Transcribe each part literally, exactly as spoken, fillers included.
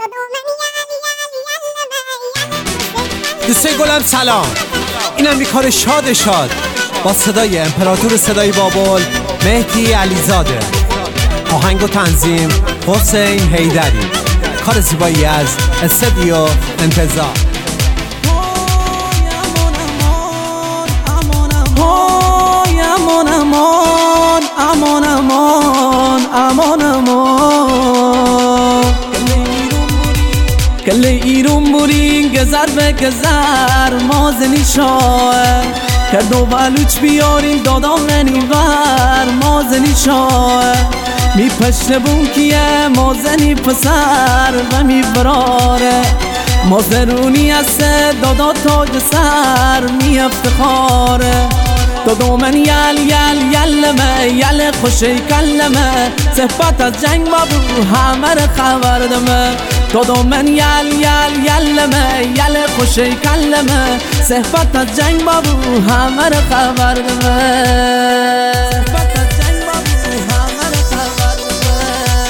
دوستای گلم سلام، اینم کار شاد شاد با صدای امپراتور صدای بابل مهدی علیزاده، آهنگ و تنظیم حسین حیدری، کار زیبایی از استودیو انتظار. امان امان امان امان امان امان کلی ایرون بورین گذر به گذر مازنی شاه کردو بلوچ بیارین دادا غنیور مازنی شاه می پشت بون کیه مازنی پسر و می براره مازرونی است دادا تاج سر می افتخاره دادو من یل یل یلمه یل خوشی کلمه صحبت از جنگ بابو همه رو خبر دمه دادو من یل یل یلمه یل خوشی کلمه صحبت از جنگ بابو همه رو خبر دمه صحبت از جنگ بابو همه رو خبر دمه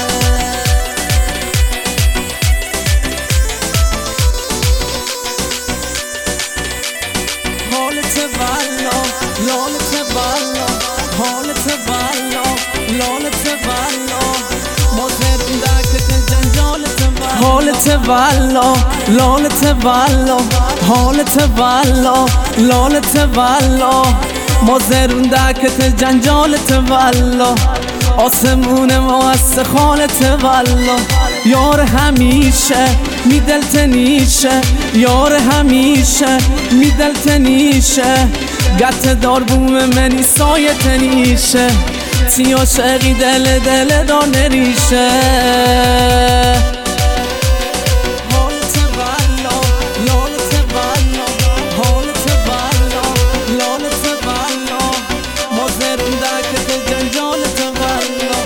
حالت والا لالت والا حالت والا لالت والا مادر دکت جنجالت والا حالت والا لالت والا حالت والا لالت والا مادر دکت جنجالت والا آسمون ما از خالت والا یار همیشه می دلت نیشه یار همیشه می دلت نیشه گت دار بوم منی سایت نیشه تی عاشقی دل دل دار نریشه حالت والا لالت والا حالت والا لالت والا مازرون دکت جنجالت والا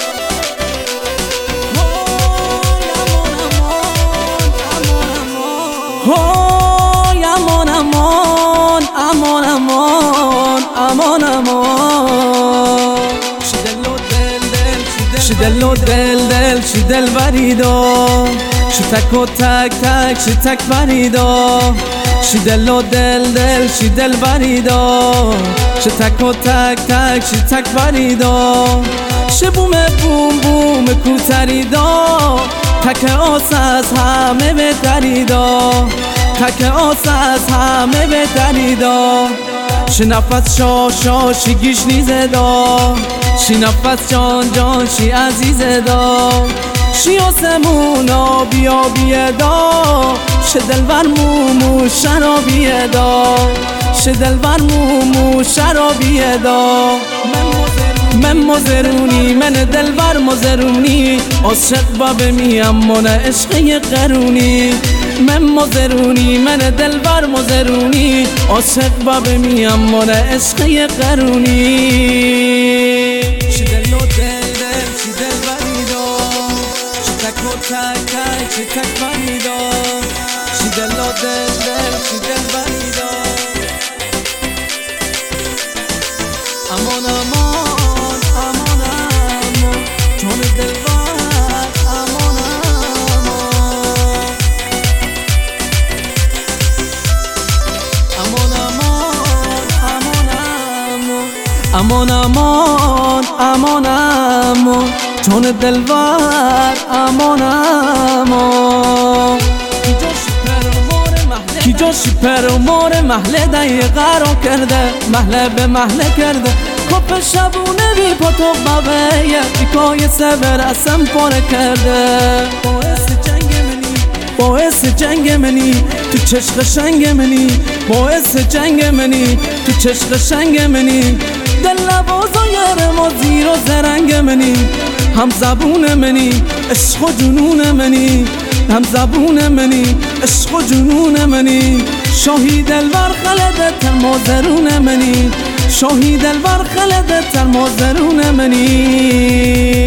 های امان امان امان امان امان امان شی دل و دل دل شی دل و دل دل شی دل بریدو شی تک و تک تک شی تک بریدو شی دل و دل دل شی دل بریدو شی تک و تک تک شی تک بریدو شی بوم بوم بوم کوتریدو تک آس از همه بهتریدو تک آس از همه بهتریدو شی نفس شا شا شی گیش نیزه دا شی نفس جان جان شی عزیزه دا شی آسمونا بیا بیه دا شی دلبر مومو شرابیه دا شی دلبر مومو شرابیه دا من مزرونی من دلبر مزرونی عاشق باب میم من عشق قرونی من مزرونی من دلبر مزرونی عاشق باب میم من عشق قرونی شی دل و دل دل شی دل بریدو شی تک و تک تک شی تک بریدو شی دل و دل دل شی دل بریدو امان امان امان امان جان دلبر امان امان امان امان امان امان جان دلبر امان امان کی جاش پر و مار محله دایی قرار کرده محله به محله کرده کپ شبونه بی پاتو بابیه بیکای سبر اسم پاره کرده باعث جنگ منی باعث جنگ منی تو چشق شنگ منی باعث جنگ منی تو چشق شنگ منی دل لبازای ما زیر و زرنگ منی هم زبون منی عشق و جنون منی هم زبون منی عشق و جنون منی شاهی دلبر خلدت تر مازرون منی شاهی دلبر خلدت تر مازرون منی